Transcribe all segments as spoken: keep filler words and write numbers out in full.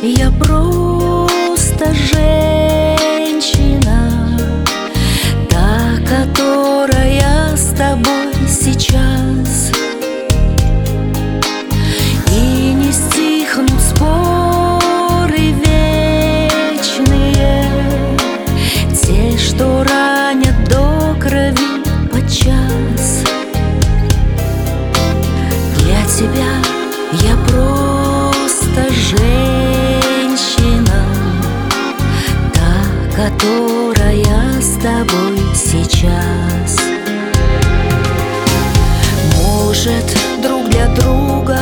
я просто женщина, та, которая с тобой сейчас. И не стихнут споры вечные, те, что ранят до крови подчас. Для тебя я просто женщина, та, которая с тобой сейчас. Может, друг для друга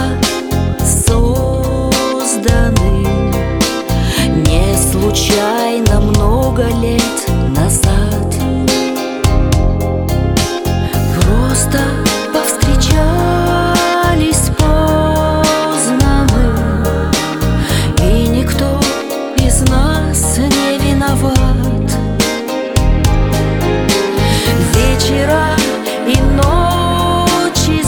созданы не случайно много лет назад. Просто повстречались поздно мы, и никто из нас не виноват. Вечера и ночи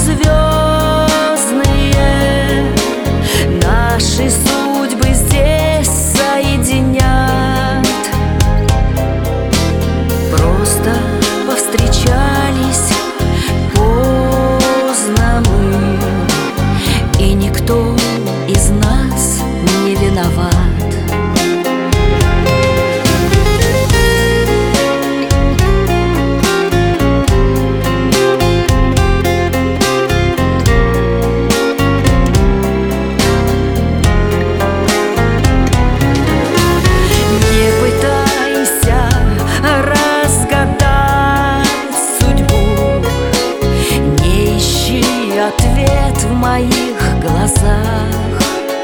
звездные наши судьбы здесь соединят. Просто повстречались поздно мы, и никто из нас не виноват. Ответ в моих глазах.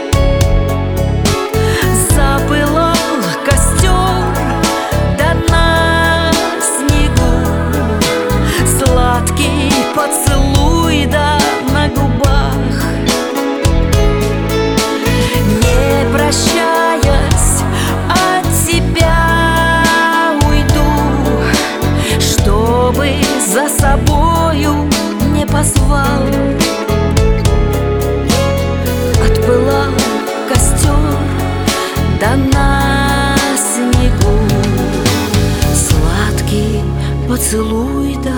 Запылал костер, да на снегу сладкий поцелуй, да на губах. Не прощаясь, от тебя уйду, чтобы за собою не позвал. Отпылал костер, да на снегу сладкий поцелуй, да